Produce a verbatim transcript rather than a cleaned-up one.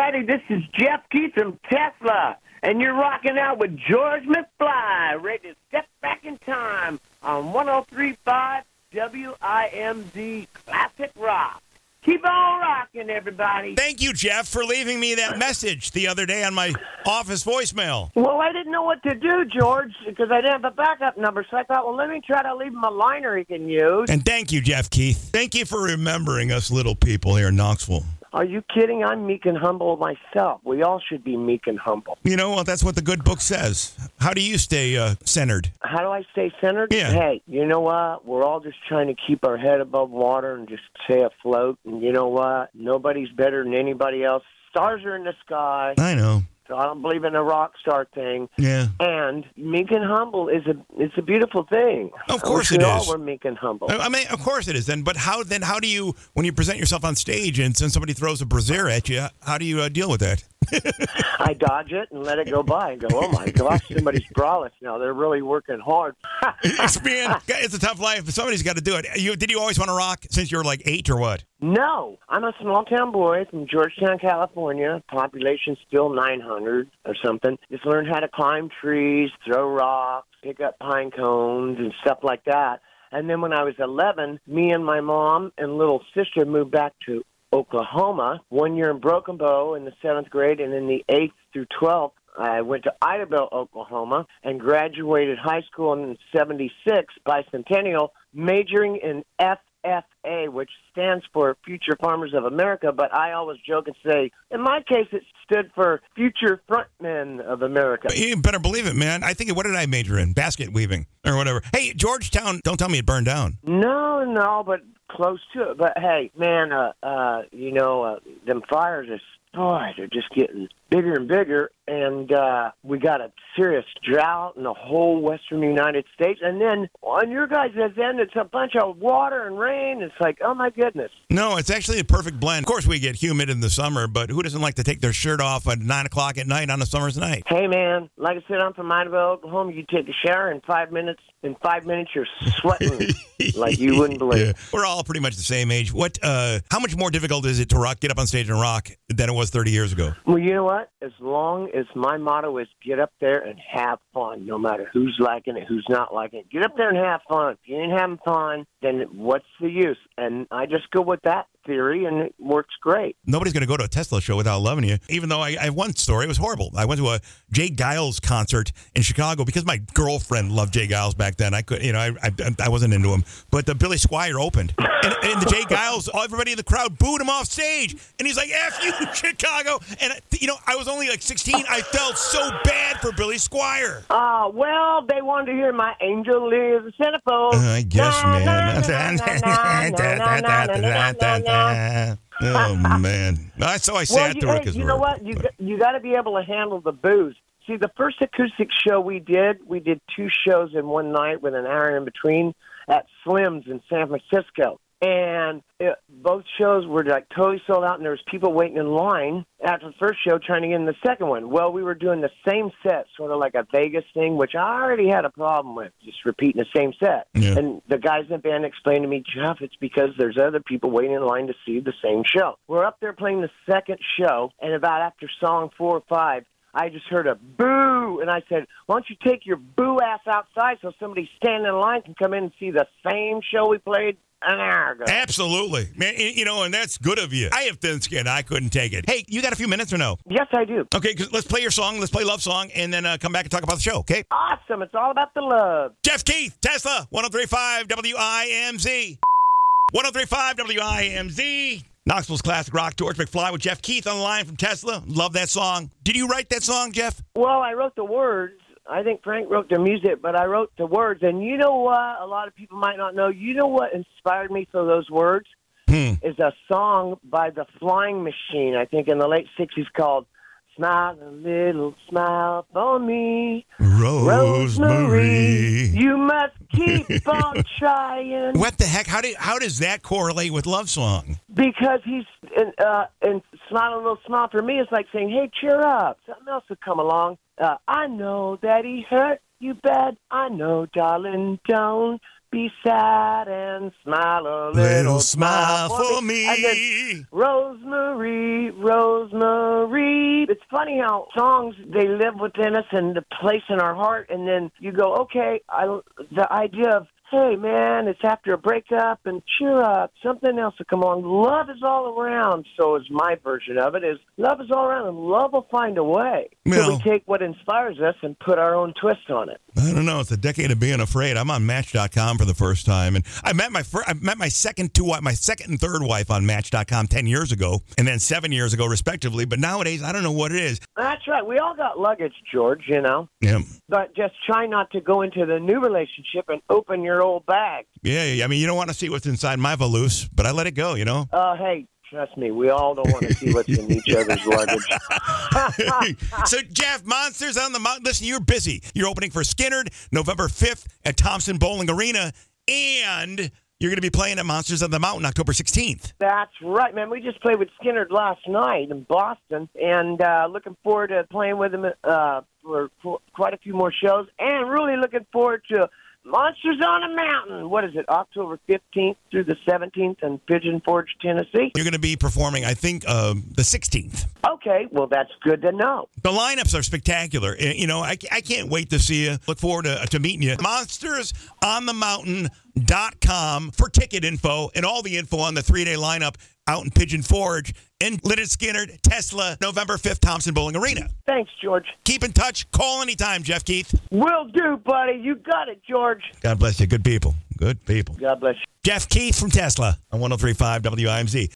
everybody. This is Jeff Keith from Tesla, and you're rocking out with George McFly, ready to step back in time on one oh three point five W I M Z Classic Rock. Keep on rocking, everybody. Thank you, Jeff, for leaving me that message the other day on my office voicemail. Well, I didn't know what to do, George, because I didn't have a backup number, so I thought, well, let me try to leave him a liner he can use. And thank you, Jeff Keith. Thank you for remembering us little people here in Knoxville. Are you kidding? I'm meek and humble myself. We all should be meek and humble. You know, well, that's what the good book says. How do you stay uh, centered? How do I stay centered? Yeah. Hey, you know what? We're all just trying to keep our head above water and just stay afloat. And you know what? Nobody's better than anybody else. Stars are in the sky. I know. So I don't believe in a rock star thing. Yeah. And meek and humble is a it's a beautiful thing. Of course I wish it we all is. were meek and humble. I mean, of course it is. Then, but how then? How do you, when you present yourself on stage and then somebody throws a brassiere at you, how do you uh, deal with that? I dodge it and let it go by and go, oh, my gosh, somebody's braless now. They're really working hard. It's, man, it's a tough life. Somebody's got to do it. You, did you always want to rock since you were like eight or what? No. I'm a small-town boy from Georgetown, California. Population still nine hundred or something. Just learned how to climb trees, throw rocks, pick up pine cones and stuff like that. And then when I was eleven, me and my mom and little sister moved back to Oklahoma, one year in Broken Bow in the seventh grade, and in the eighth through twelfth, I went to Idabel, Oklahoma, and graduated high school in seventy-six, bicentennial, majoring in F F A, which stands for Future Farmers of America, but I always joke and say, in my case, it stood for Future Frontmen of America. You better believe it, man. I think, what did I major in? Basket weaving or whatever. Hey, Georgetown, don't tell me it burned down. No, no, but close to it. But hey, man, uh, uh, you know, uh, them fires are, boy, they're just getting bigger and bigger, and uh, we got a serious drought in the whole western United States. And then on your guys' end, it's a bunch of water and rain. It's like, oh, my goodness. No, it's actually a perfect blend. Of course, we get humid in the summer, but who doesn't like to take their shirt off at nine o'clock at night on a summer's night? Hey, man, like I said, I'm from Idabel, Oklahoma. You take a shower in five minutes. In five minutes, you're sweating like you wouldn't believe. Yeah. We're all pretty much the same age. What? Uh, how much more difficult is it to rock, get up on stage and rock than it was thirty years ago? Well, you know what? As long as my motto is get up there and have fun, no matter who's liking it, who's not liking it. Get up there and have fun. If you ain't having fun, then what's the use? And I just go with that theory, and it works great. Nobody's going to go to a Tesla show without loving you. Even though I, I have one story, it was horrible. I went to a Jay Giles concert in Chicago because my girlfriend loved Jay Giles back then. I could, you know, I I, I wasn't into him. But the Billy Squire opened, and, and the Jay Giles, everybody in the crowd booed him off stage, and he's like, "F you, Chicago!" And you know, I was only like sixteen. I felt so bad for Billy Squire. Uh, well, they wanted to hear my angel is a centerfold. Uh, I guess, Na, man. na, na, na, na, na, na, na, na. Oh man! So I Well, sat you, through it hey, because you know what? You got- you got to be able to handle the booze. See, the first acoustic show we did, we did two shows in one night with an hour in between at Slim's in San Francisco. And it, both shows were like totally sold out, and there was people waiting in line after the first show trying to get in the second one. Well, we were doing the same set, sort of like a Vegas thing, which I already had a problem with, just repeating the same set. Yeah. And the guys in the band explained to me, Jeff, it's because there's other people waiting in line to see the same show. We're up there playing the second show, and about after song four or five, I just heard a boo, and I said, why don't you take your boo ass outside so somebody standing in line can come in and see the same show we played an hour ago? Absolutely, man. You know, and that's good of you. I have thin skin. I couldn't take it. Hey, you got a few minutes or no? Yes, I do. Okay, 'cause let's play your song. Let's play Love Song, and then uh, come back and talk about the show, okay? Awesome. It's all about the love. Jeff Keith, Tesla, one oh three point five W I M Z. one oh three point five W I M Z. Knoxville's Classic Rock, George McFly with Jeff Keith on the line from Tesla. Love that song. Did you write that song, Jeff? Well, I wrote the words. I think Frank wrote the music, but I wrote the words. And you know what? A lot of people might not know. You know what inspired me for those words? Hmm. Is a song by the Flying Machine, I think in the late sixties, called Smile a Little Smile for Me. Rosemary. You must keep on trying. What the heck? How do how does that correlate with Love Song? Because he's, and, uh, and Smile a Little Smile for Me is like saying, hey, cheer up. Something else will come along. Uh, I know that he hurt you bad. I know, darling, don't be sad and smile a little, Little smile for me. And then, me. Rosemary, Rosemary. It's funny how songs, they live within us and the place in our heart, and then you go, okay, I, the idea of, hey, man, it's after a breakup, and cheer up, something else will come along. Love is all around, so is my version of it, is love is all around, and love will find a way. Well, so we take what inspires us and put our own twist on it. I don't know. It's a decade of being afraid. I'm on Match dot com for the first time, and I met my fir- I met my second two my second and third wife on Match dot com ten years ago, and then seven years ago, respectively. But nowadays, I don't know what it is. That's right. We all got luggage, George. You know. Yeah. But just try not to go into the new relationship and open your old bag. Yeah. yeah. I mean, you don't want to see what's inside my valise, but I let it go. You know. Uh, hey. Trust me, we all don't want to see what's in each other's luggage. So, Jeff, Monsters on the Mountain. Listen, you're busy. You're opening for Skinnerd November fifth at Thompson Bowling Arena, and you're going to be playing at Monsters on the Mountain October sixteenth. That's right, man. We just played with Skinnerd last night in Boston, and uh, looking forward to playing with them uh, for, for quite a few more shows, and really looking forward to Monsters on a Mountain. What is it, October fifteenth through the seventeenth in Pigeon Forge, Tennessee? You're going to be performing, I think, uh, the sixteenth. Okay, well, that's good to know. The lineups are spectacular. Uh, You know, I, I can't wait to see you. Look forward to, to meeting you. monsters on the mountain dot com for ticket info and all the info on the three-day lineup out in Pigeon Forge in Lynyrd Skynyrd, Tesla, November fifth, Thompson Bowling Arena. Thanks, George. Keep in touch. Call anytime, Jeff Keith. Will do, buddy. You got it, George. God bless you. Good people. Good people. God bless you. Jeff Keith from Tesla on one oh three point five W I M Z.